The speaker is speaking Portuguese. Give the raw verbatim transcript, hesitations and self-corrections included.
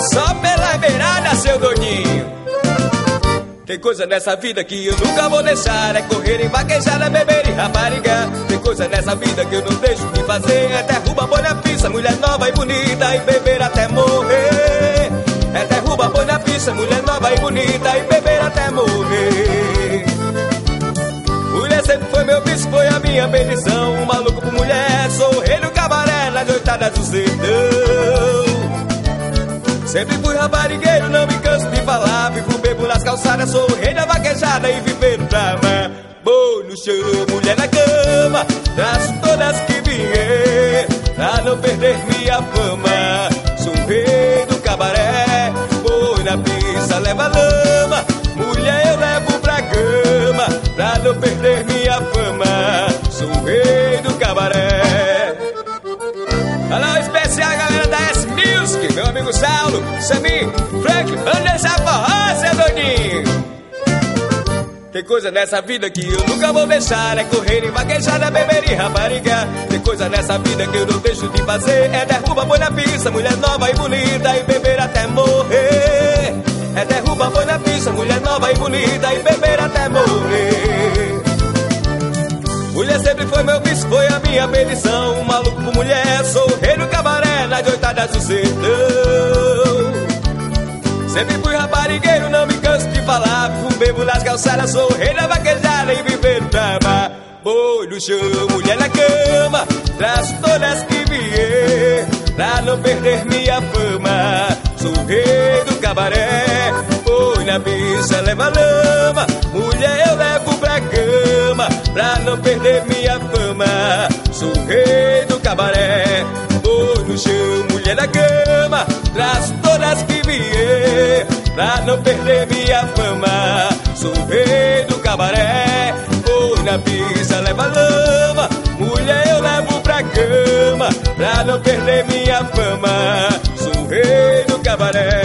Só pela beirada, seu doidinho. Tem coisa nessa vida que eu nunca vou deixar. É correr em vaquejada, beber e raparigar. Tem coisa nessa vida que eu não deixo de fazer. É derruba, põe na pista, mulher nova e bonita, e beber até morrer. É derruba, põe na pista, mulher nova e bonita, e beber até morrer. Mulher sempre foi meu vício, foi a minha bendição. Um maluco por mulher, sou o rei do cabaré nas noitadas do sertão. Sempre fui raparigueiro, não me canso de falar. Vivo bebo nas calçadas, sou o rei da vaquejada e viver pra amar. Boi no chão, mulher na cama, traço todas que vier, pra não perder minha fama. Sou o rei do cabaré, boi na pista, leva lama. Mulher eu levo pra cama, pra não perder minha fama. Sou o rei do cabaré. Alô, especial galera da S Music, meu amigo Saulo, Samir, Frank, Anderson Forró, seu doidinho. Tem coisa nessa vida que eu nunca vou deixar. É correr em vaquejada, beber e raparigar. Tem coisa nessa vida que eu não deixo de fazer. É derruba, põe na pista, mulher nova e bonita, e beber até morrer. É derruba, põe na pista, mulher nova e bonita, e beber até morrer. Mulher sempre foi meu vício, foi a minha bendição. Um maluco por mulher, sou o rei do cabaré nas oitadas do sertão. Sempre fui raparigueiro, não me canso de falar. Vivo bebo nas calçadas, sou o rei da vaquejada e viver pra amar. Boi no chão, mulher na cama, traço todas que vier, pra não perder minha fama. Sou o rei do cabaré, boi na pista, leva lama. Mulher eu levo pra cama, pra não perder minha fama. Sou o rei do cabaré, boi no chão, mulher na cama, traço todas que vier, pra não perder minha fama. Sou o rei do cabaré, boi na pista, leva lama. Mulher eu levo pra cama, pra não perder minha fama. Sou o rei do cabaré.